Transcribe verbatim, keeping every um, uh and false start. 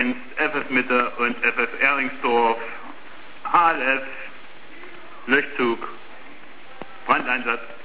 Rettungsdienst, F F Mitte und F F Ehringsdorf, H L F, Löschzug, Brandeinsatz